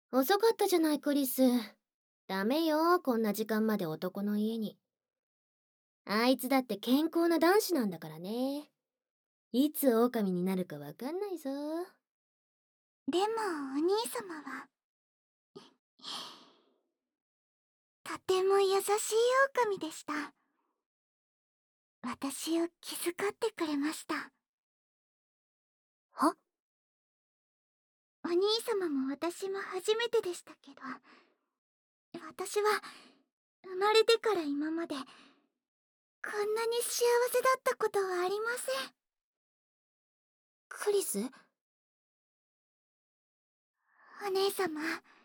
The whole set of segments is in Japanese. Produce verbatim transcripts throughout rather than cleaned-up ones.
遅かったじゃないクリス。ダメよ、こんな時間まで男の家に。あいつだって健康な男子なんだからね。いつ狼になるかわかんないぞ。 でもお兄様はとても優しい狼でした。私を気遣ってくれました。 は？ お兄様も私も初めてでしたけど、私は生まれてから今までこんなに幸せだったことはありません。 クリス？ お姉様、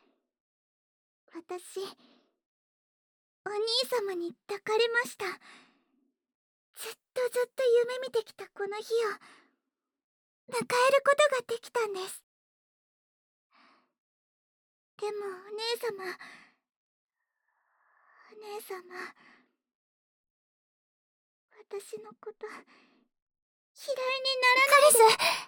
私お兄様に抱かれました。ずっとずっと夢見てきたこの日を迎えることができたんです。でもお姉様、お姉様、私のこと嫌いにならないで。 クリス！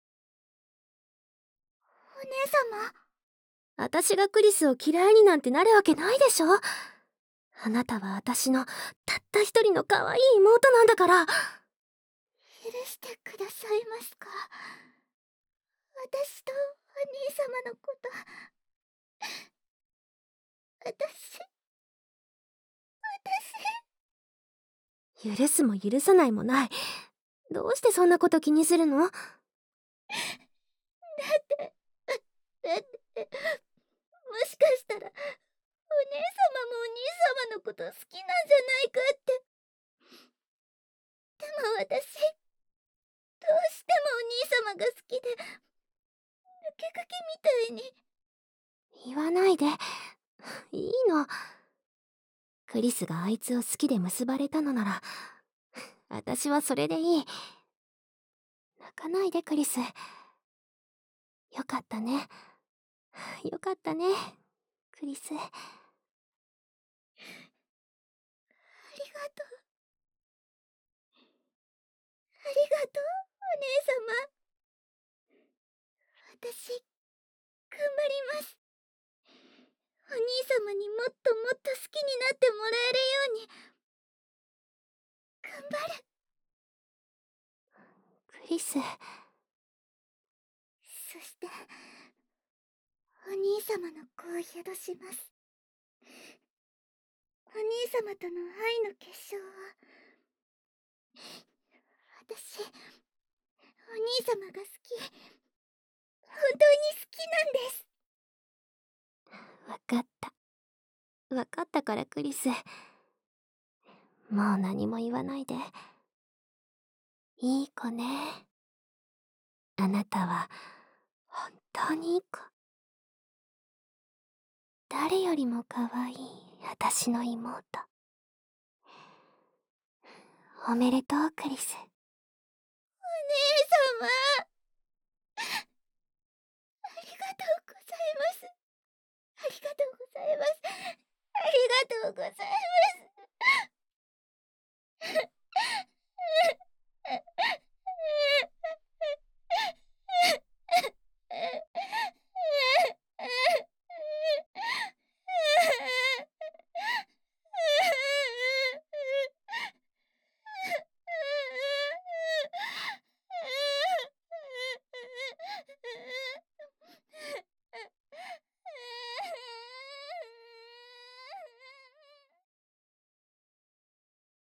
お姉様。 私がクリスを嫌いになんてなるわけないでしょ。あなたは私のたった一人の可愛い妹なんだから。 許してくださいますか？私とお兄様のこと。私私許すも許さないもない。どうしてそんなこと気にするの？ だってだってもしかしたらお姉様もお兄様のこと好きなんじゃないかって。でも私どうしてもお兄様が好きで、抜け駆けみたいに。 言わないで。いいの。クリスがあいつを好きで結ばれたのなら、私はそれでいい。泣かないでクリス。よかったね。よかったね、クリス。 ありがとう。ありがとう、お姉様。私、頑張ります。お兄様にもっともっと好きになってもらえるように頑張る。 クリス。 そしてお兄様の子を宿します。お兄様との愛の結晶を。私、お兄様が好き、本当に好きなんです。 わかった。わかったからクリス。もう何も言わないで。いい子ね。あなたは本当にいい子。誰よりも可愛い私の妹。おめでとうクリス。 お姉様、ありがとうございます。ありがとうございます。ありがとうございます。